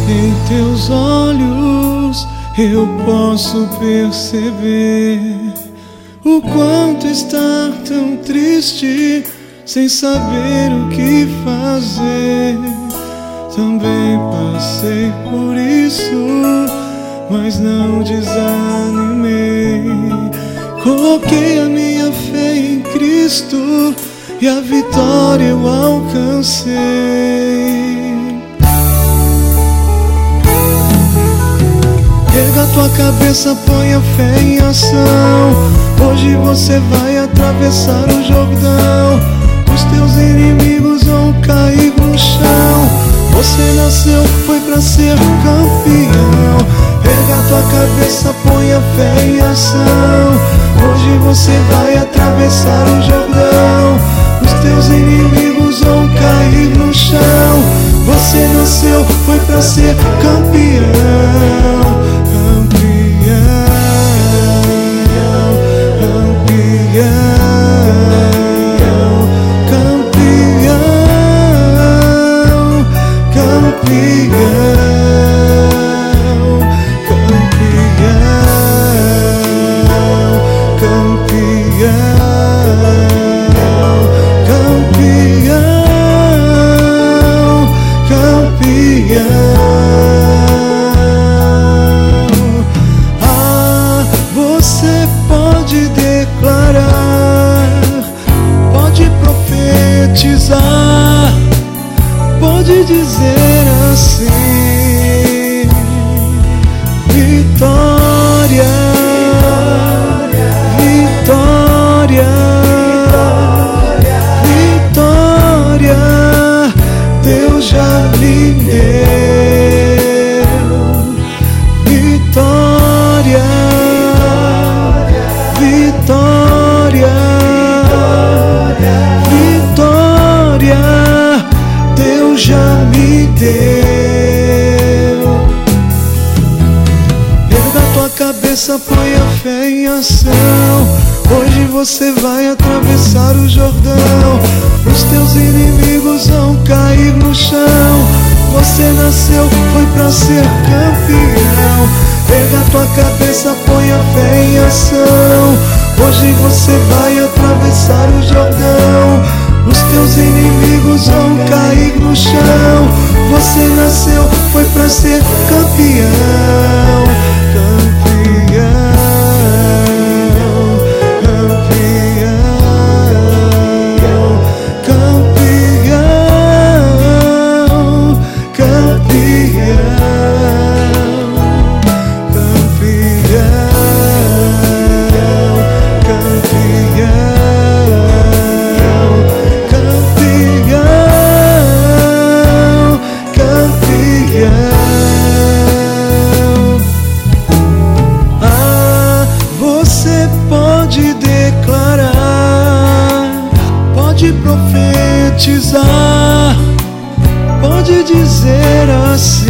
Em teus olhos eu posso perceber o quanto estar tão triste sem saber o que fazer. Também passei por isso, mas não desanimei. Coloquei a minha fé em Cristo e a vitória eu alcancei. Erga a tua cabeça, põe a fé em ação. Hoje você vai atravessar o Jordão. Os teus inimigos vão cair no chão. Você nasceu, foi pra ser campeão. Erga a tua cabeça, põe a fé em ação. Hoje você vai atravessar o Jordão. Os teus inimigos vão cair no chão. Você nasceu, foi pra ser campeão. Você pode declarar, pode profetizar, pode dizer assim: vitória, vitória, vitória, Deus já me deu. Vitória, vitória, vitória, Deus já me deu. Erga a tua cabeça, põe a fé em ação. Hoje você vai atravessar o Jordão. Os teus inimigos vão cair no chão. Você nasceu, foi pra ser campeão. Erga a tua cabeça, põe a fé em ação. Hoje você vai atravessar o Jordão. Os teus inimigos vão cair no chão. Você nasceu, foi pra ser campeão. Campeão. Pode declarar, pode profetizar, pode dizer assim: